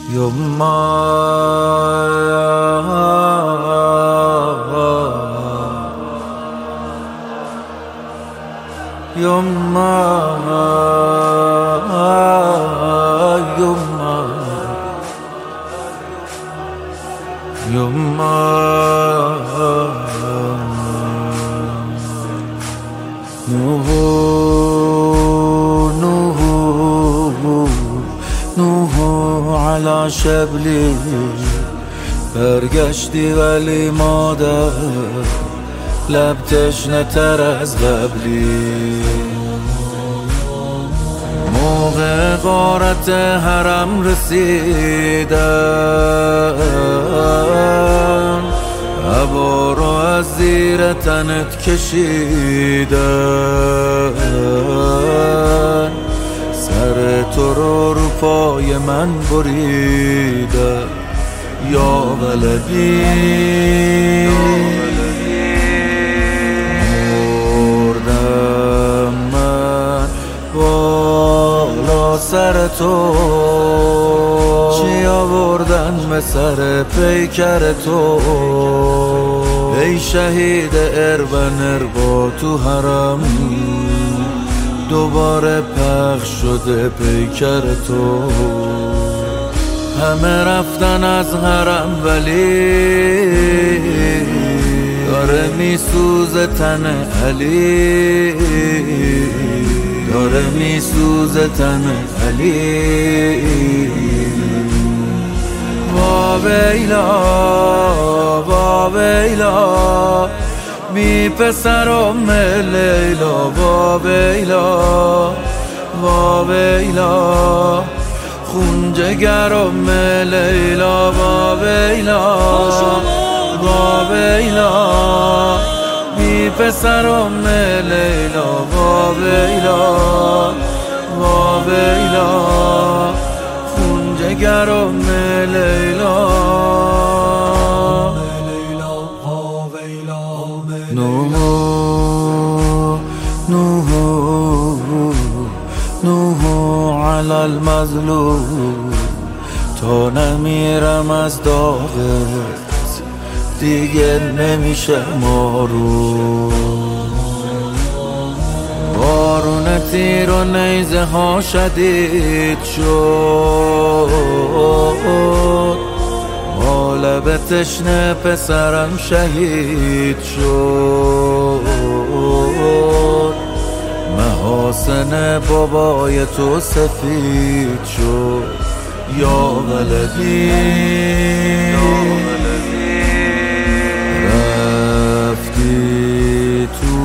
یما نوح علی شبلی برگشتی ولی مادر لب تشنه تر از قبلی. موقع غارت حرم رسیدم، عبا رو از زیر تنت کشیدن، سر تو رو پای من بریدن. یا ولدی مردم من بالا سر تو، چی آوردن به سر پیکر تو؟ ای شهید اربن با تو حرم، دوباره پخش شده پیکر تو. همه رفتن از حرم ولی داره میسوزه تن علی، داره میسوزه تن علی. وا ویلا می پسرم لیلا، وا ویلا خون جگرم لیلا، وا ویلا می پسرم لیلا، وا ویلا خون جگرم لیلا. نوح علی المظلوم، تا نمیرم از داغت دیگه نمیشه مارو. بارون تیر و نیزه ها شدید شد، با لب تشنه پسرم شهید شد، محاسن بابای تو سفید شد. یا ولدی رفتی تو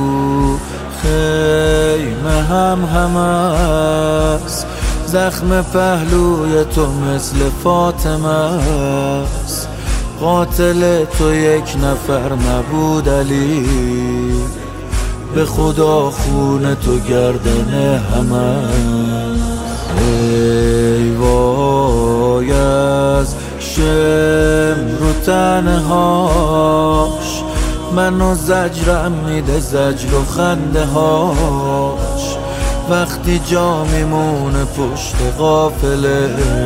خیمه هم است، زخم پهلوی تو مثل فاطمه است. قاتل تو یک نفر نبود علی، به خدا خون تو گردن همه. ای وای از شمر و تنهاش، منو زجرم میده زجر و خنده هاش. وقتی جا میمونه پشت قافله،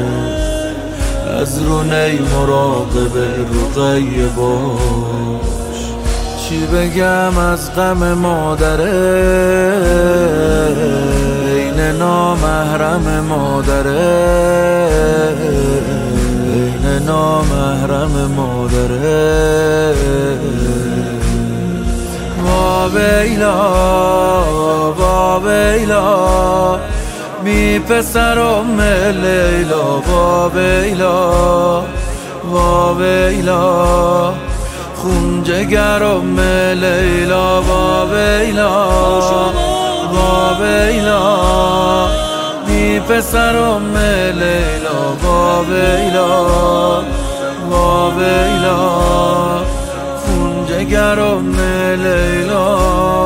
از رونه مراقب رقیه باش. چی بگم از غم مادره، این نامحرم مادره، این نامحرم مادره. وا ویلا می پسرم لیلا، وا ویلا خون جگرم لیلا، وا ویلا می پسرم لیلا، وا ویلا خون جگرم لیلا.